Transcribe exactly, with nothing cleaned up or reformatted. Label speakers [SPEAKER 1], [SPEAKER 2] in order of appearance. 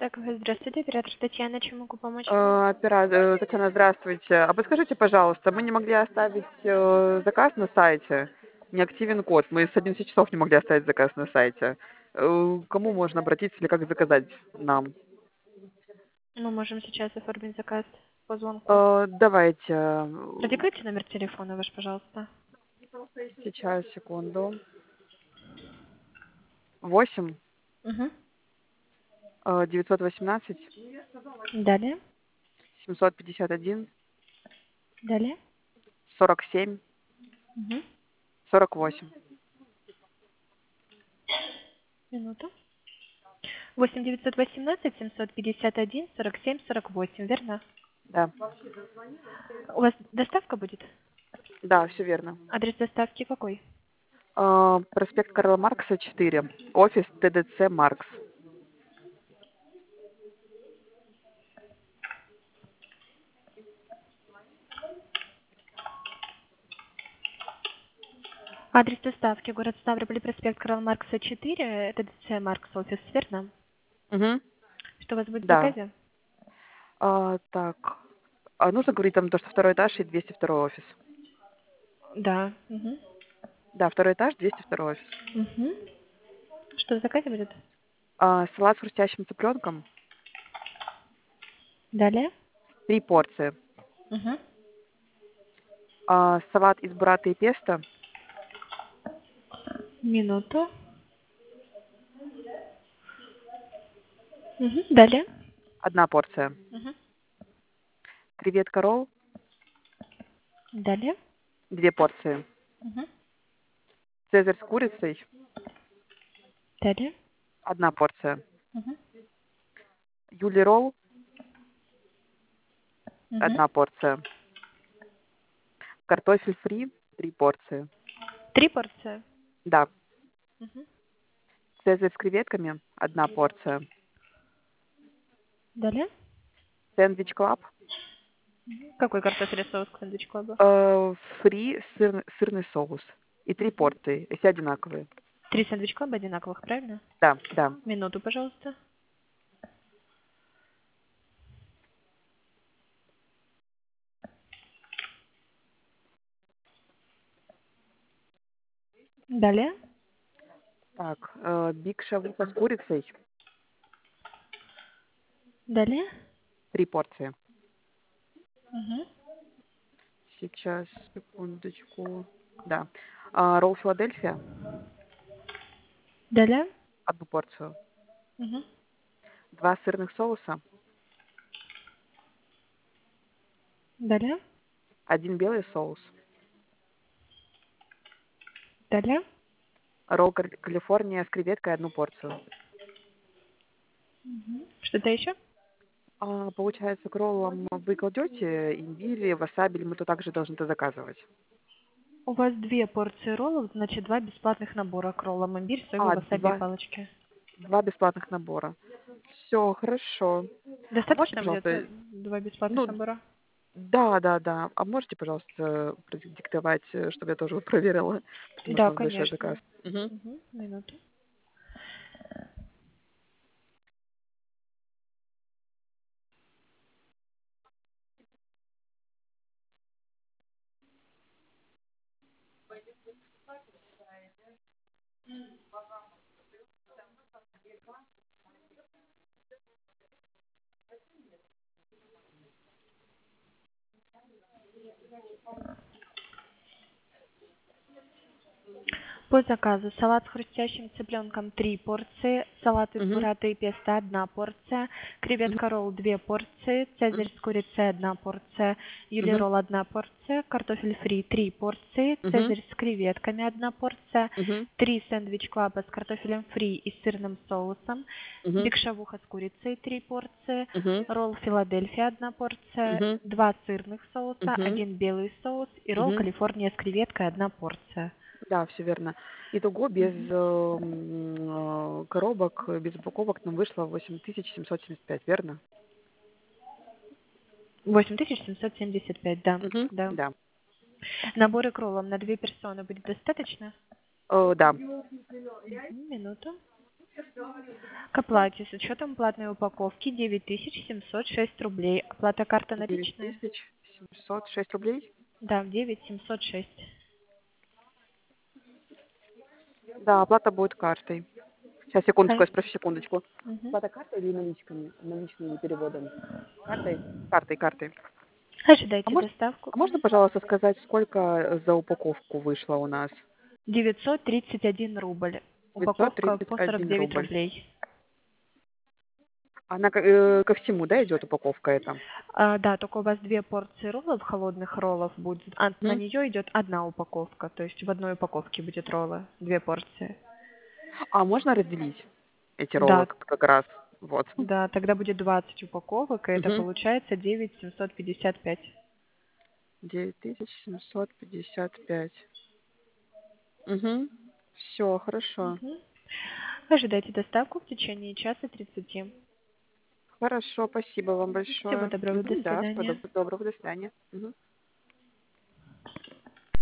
[SPEAKER 1] Так, вы здравствуйте, оператор Татьяна, чем могу помочь?
[SPEAKER 2] Э, Оператор, Татьяна, здравствуйте. А подскажите, пожалуйста, мы не могли оставить э, заказ на сайте. Не активен код. Мы с одиннадцати часов не могли оставить заказ на сайте. Э, к Кому можно обратиться или как заказать нам?
[SPEAKER 1] Мы можем сейчас оформить заказ по звонку.
[SPEAKER 2] Э, Давайте. э,
[SPEAKER 1] Продиктуйте номер телефона ваш, пожалуйста.
[SPEAKER 2] Сейчас, секунду. Восемь
[SPEAKER 1] Угу.
[SPEAKER 2] э, девятьсот восемнадцать
[SPEAKER 1] Далее.
[SPEAKER 2] семьсот пятьдесят один
[SPEAKER 1] Далее.
[SPEAKER 2] сорок семь
[SPEAKER 1] Угу.
[SPEAKER 2] сорок восемь.
[SPEAKER 1] Минуту. восемь девятьсот восемнадцать семьсот пятьдесят один сорок семь сорок восемь, верно?
[SPEAKER 2] Да,
[SPEAKER 1] У вас доставка будет?
[SPEAKER 2] да, все верно.
[SPEAKER 1] Адрес доставки какой?
[SPEAKER 2] Э, Проспект Карла Маркса, четыре. Офис ТДЦ Маркс.
[SPEAKER 1] Адрес доставки город Ставрополь, проспект Карла Маркса четыре, это ДЦ Маркс офис, верно?
[SPEAKER 2] Угу.
[SPEAKER 1] Что у вас будет в
[SPEAKER 2] Да.
[SPEAKER 1] заказе?
[SPEAKER 2] А, так. А нужно говорить там то, что второй этаж и двести второй офис?
[SPEAKER 1] Да. Угу.
[SPEAKER 2] Да, второй этаж, двести второй офис.
[SPEAKER 1] Угу. Что в заказе будет?
[SPEAKER 2] А, салат с хрустящим цыпленком,
[SPEAKER 1] Далее.
[SPEAKER 2] три порции.
[SPEAKER 1] Угу.
[SPEAKER 2] А, салат из буррата и песто,
[SPEAKER 1] Минуту. Угу. Далее.
[SPEAKER 2] одна порция.
[SPEAKER 1] Угу.
[SPEAKER 2] Креветка ролл,
[SPEAKER 1] Далее.
[SPEAKER 2] две порции.
[SPEAKER 1] Угу.
[SPEAKER 2] Цезарь с курицей,
[SPEAKER 1] Далее.
[SPEAKER 2] одна порция.
[SPEAKER 1] Угу.
[SPEAKER 2] Юли ролл,
[SPEAKER 1] Угу.
[SPEAKER 2] одна порция. Картофель фри, три порции.
[SPEAKER 1] Три порции.
[SPEAKER 2] Да.
[SPEAKER 1] Угу.
[SPEAKER 2] Цезарь с креветками, одна порция.
[SPEAKER 1] Далее.
[SPEAKER 2] Сэндвич клаб,
[SPEAKER 1] Какой картофель соус к сэндвич клабу?
[SPEAKER 2] э, фри, сырный, сырный соус. И три порции, и все одинаковые.
[SPEAKER 1] Три сэндвич клаба одинаковых, правильно?
[SPEAKER 2] Да, да.
[SPEAKER 1] Минуту, пожалуйста. Далее.
[SPEAKER 2] Так, э, биг шавуха с курицей,
[SPEAKER 1] Далее.
[SPEAKER 2] три порции.
[SPEAKER 1] Угу.
[SPEAKER 2] Сейчас, секундочку. Да. А, ролл Филадельфия,
[SPEAKER 1] Далее.
[SPEAKER 2] одну порцию.
[SPEAKER 1] Угу.
[SPEAKER 2] Два сырных соуса,
[SPEAKER 1] Далее.
[SPEAKER 2] один белый соус.
[SPEAKER 1] Далее.
[SPEAKER 2] Ролл Кар- Калифорния с креветкой, одну порцию.
[SPEAKER 1] Угу. Что-то еще?
[SPEAKER 2] А, получается, к роллам вы кладете имбирь, васаби, или мы то также должны это заказывать?
[SPEAKER 1] У вас две порции роллов, значит, два бесплатных набора к роллам. Имбирь, соевый,
[SPEAKER 2] А,
[SPEAKER 1] васаби и
[SPEAKER 2] два,
[SPEAKER 1] палочки.
[SPEAKER 2] два бесплатных набора. Все, хорошо. А можете,
[SPEAKER 1] Достаточно будет э,
[SPEAKER 2] пожалуйста,
[SPEAKER 1] два бесплатных
[SPEAKER 2] ну,
[SPEAKER 1] набора?
[SPEAKER 2] да, да, да. А можете, пожалуйста, продиктовать, э, чтобы я тоже проверила, потому что
[SPEAKER 1] Да,
[SPEAKER 2] у нас большой
[SPEAKER 1] конечно.
[SPEAKER 2] заказ. Мгм.
[SPEAKER 1] Угу. Минуту. По заказу салат с хрустящим цыпленком три порции, салат из
[SPEAKER 2] Мгм.
[SPEAKER 1] буррата и песто одна порция,
[SPEAKER 2] Мгм.
[SPEAKER 1] креветка ролл две порции, цезарь
[SPEAKER 2] Мгм.
[SPEAKER 1] с курицей одна порция, юли
[SPEAKER 2] Мгм.
[SPEAKER 1] ролл одна порция, картофель фри три порции,
[SPEAKER 2] Мгм.
[SPEAKER 1] цезарь с креветками одна порция,
[SPEAKER 2] Мгм.
[SPEAKER 1] три сэндвич клаба с картофелем фри и сырным соусом,
[SPEAKER 2] Мгм.
[SPEAKER 1] биг шавуха с курицей три порции,
[SPEAKER 2] Мгм.
[SPEAKER 1] ролл Филадельфия одна порция,
[SPEAKER 2] Мгм.
[SPEAKER 1] два сырных соуса,
[SPEAKER 2] Мгм.
[SPEAKER 1] один белый соус и ролл
[SPEAKER 2] Мгм.
[SPEAKER 1] Калифорния с креветкой одна порция.
[SPEAKER 2] Да, все верно. Итого без
[SPEAKER 1] Мгм.
[SPEAKER 2] э, м, э, коробок, э, без упаковок нам вышло восемь тысяч семьсот семьдесят пять, верно?
[SPEAKER 1] восемь тысяч семьсот семьдесят пять, да,
[SPEAKER 2] Мгм.
[SPEAKER 1] да.
[SPEAKER 2] Да.
[SPEAKER 1] Наборы к роллам на две персоны будет достаточно?
[SPEAKER 2] Э, да.
[SPEAKER 1] Мгм, минуту. К оплате с учетом платной упаковки девять тысяч семьсот шесть рублей. Оплата карта
[SPEAKER 2] девять
[SPEAKER 1] наличные?
[SPEAKER 2] тысяч семьсот шесть рублей?
[SPEAKER 1] Да, девять семьсот шесть.
[SPEAKER 2] Да, оплата будет картой. Сейчас, секундочку,
[SPEAKER 1] Ха-
[SPEAKER 2] я спрошу, секундочку.
[SPEAKER 1] Мгм.
[SPEAKER 2] Оплата картой или наличками? Наличными переводом? Картой? Картой, картой. А,
[SPEAKER 1] Ожидайте
[SPEAKER 2] может,
[SPEAKER 1] доставку.
[SPEAKER 2] а можно, пожалуйста, сказать, сколько за упаковку вышло у нас?
[SPEAKER 1] девятьсот тридцать один рубль.
[SPEAKER 2] девятьсот
[SPEAKER 1] Упаковка
[SPEAKER 2] тридцать
[SPEAKER 1] по сорок
[SPEAKER 2] один
[SPEAKER 1] девять
[SPEAKER 2] рубль.
[SPEAKER 1] рублей.
[SPEAKER 2] Она ко, э, ко всему, да, идет упаковка эта?
[SPEAKER 1] А, да, только у вас две порции роллов, холодных роллов будет. А на
[SPEAKER 2] Мгм.
[SPEAKER 1] нее идет одна упаковка. То есть в одной упаковке будет роллы, две порции.
[SPEAKER 2] А можно разделить эти роллы
[SPEAKER 1] Да,
[SPEAKER 2] как, как раз? Вот.
[SPEAKER 1] да, тогда будет двадцать упаковок, и это
[SPEAKER 2] Угу.
[SPEAKER 1] получается девять тысяч семьсот пятьдесят пять.
[SPEAKER 2] девять тысяч семьсот пятьдесят пять. Угу. Все, хорошо.
[SPEAKER 1] Мгм. Ожидайте доставку в течение часа тридцати.
[SPEAKER 2] Хорошо, спасибо вам
[SPEAKER 1] Всего
[SPEAKER 2] большое.
[SPEAKER 1] доброго, до
[SPEAKER 2] Мгм, да, всего
[SPEAKER 1] свидания.
[SPEAKER 2] доб- доброго, до свидания. Мгм.